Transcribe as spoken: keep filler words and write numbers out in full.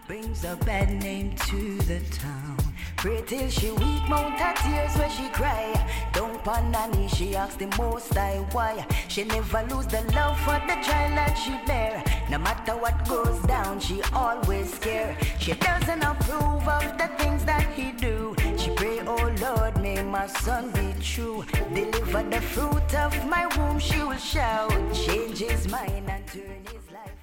brings a bad name to the town. Pray till she weep, mount her tears when she cry. Don't pan her knee, she asks the most high why. She never lose the love for the child that she bear. No matter what goes down, she always care. She doesn't approve of the things that he do. She pray, oh Lord, may my son be true. Deliver the fruit of my womb, she will shout. Change his mind and turn his life.